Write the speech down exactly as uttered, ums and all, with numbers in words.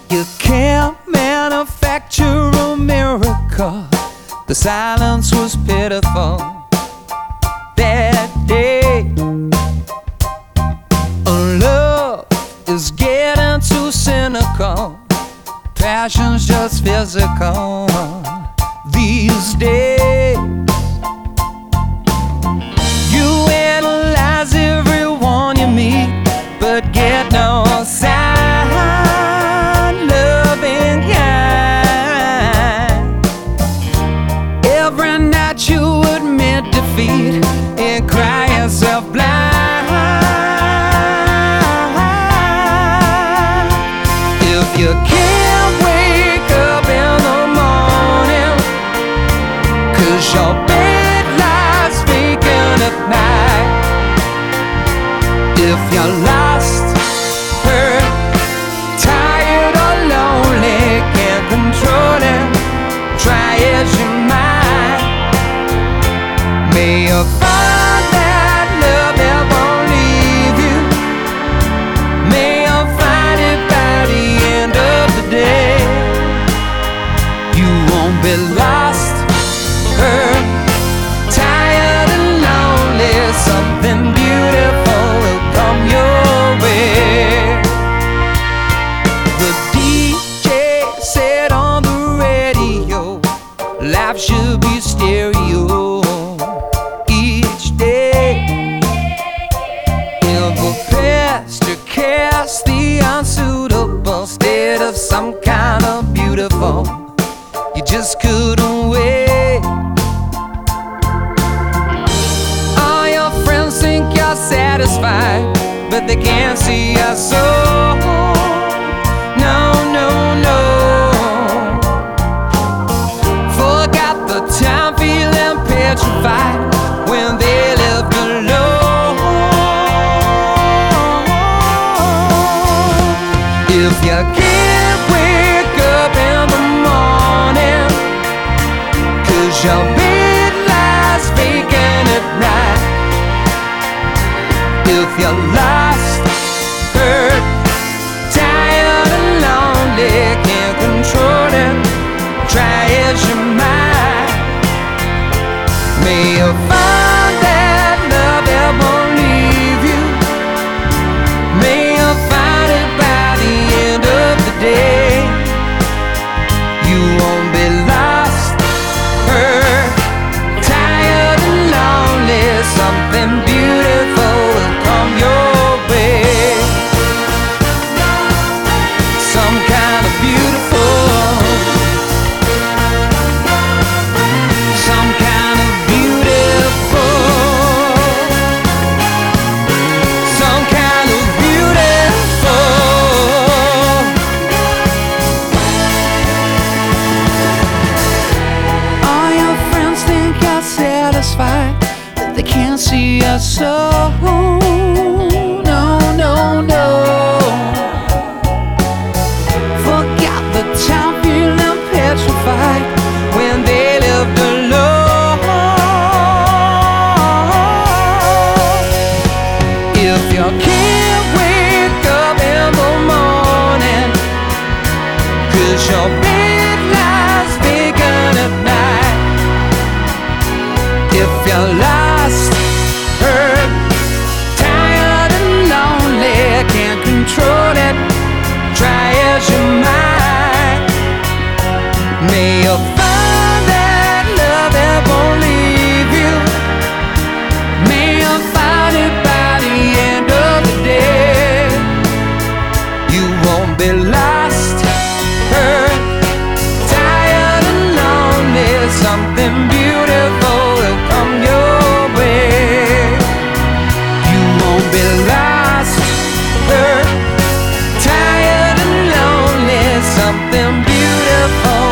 You can't manufacture a miracle. The silence was pitiful that day. Love is getting too cynical. Passion's just physical these days. You analyze everyone you meet, but get no sign. Loving kind. Every night you admit defeat and cry yourself blind. If you can't wake up in the morning, 'cause your bed lies vacant at night. If you're lost, hurt, tired or lonely, can't control it, try as you might. May you find that love never leave you. May you find it by the end of the day. You won't be lost, hurt, tired and lonely. Something beautiful will come your way. The D J said on the radio, life should be stereo each day. In the past to cast the unsuitable state of some kind of beautiful you just couldn't wait. All your friends think you're satisfied, but they can't see your soul. No, no, no. Forgot the time feeling petrified when they lived alone. If you can't wake up in the morning, 'cause your bed lies vacant at night. If you're lost, hurt, tired and lonely, can't control it, try as you might. May you find that love that won't leave you. May you find it by the end of the day. You won't be lost, hurt, tired and lonely. Something beautiful will come your way. Some kind of beautiful. Some kind of beautiful. Some kind of beautiful. All your friends think you're satisfied, but they can't see your soul. No, no, no. Forgot the time feeling petrified when they lived alone. If you can't wake up in the morning, 'cause your bed lies vacant at night. If you're lost, hurt, tired and lonely, can't control it, try as you might. May you find that love that won't leave you. May you find it by the end of the day. You won't be lost, hurt, tired and lonely. Something beautiful will come your way. You won't be lost, hurt, tired and lonely. Something beautiful